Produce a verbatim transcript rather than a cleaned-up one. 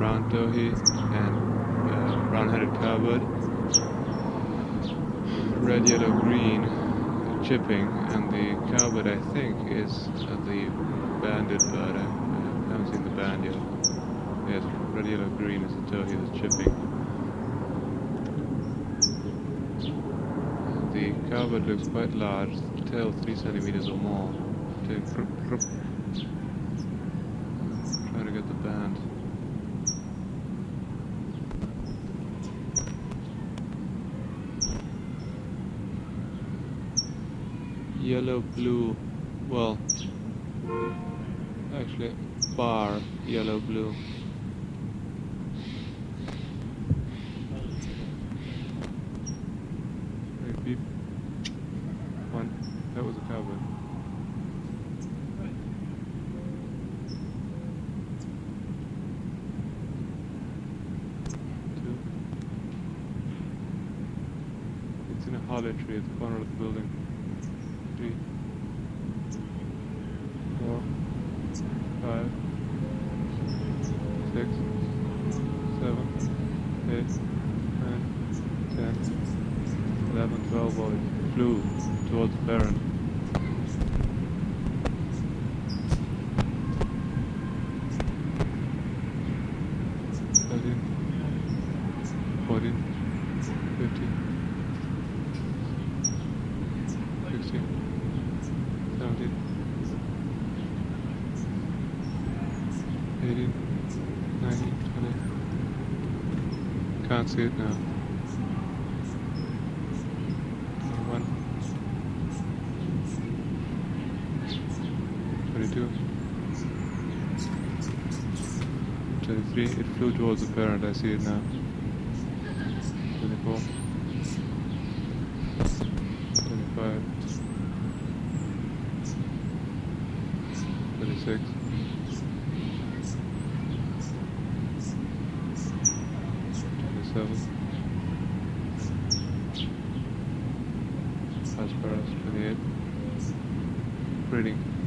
brown towhee and uh, brown-headed cowbird. Red, yellow, green, chipping, and the cowbird I think is uh, the banded bird. I, I haven't seen the band yet. Yes, red, yellow, green is the towhee that's chipping. The cowbird looks quite large, the tail three centimeters or more. Doing crup, crup. Trying to get the band. Yellow, blue, well, actually, bar, yellow, blue. Beep. One, that was a cowbird. Two. It's in a hollow tree at the corner of the building. Three, four, five, six, seven, eight, nine, ten, eleven, twelve boys flew towards the parent. thirteen, fourteen, fifteen, sixteen, seventeen, eighteen, nineteen, twenty. Can't see it now. twenty-one, twenty-two, twenty-three. It flew towards the parent. I see it now. twenty-four, twenty-five, twenty-six, twenty-seven, Asperus, twenty-eight, breeding.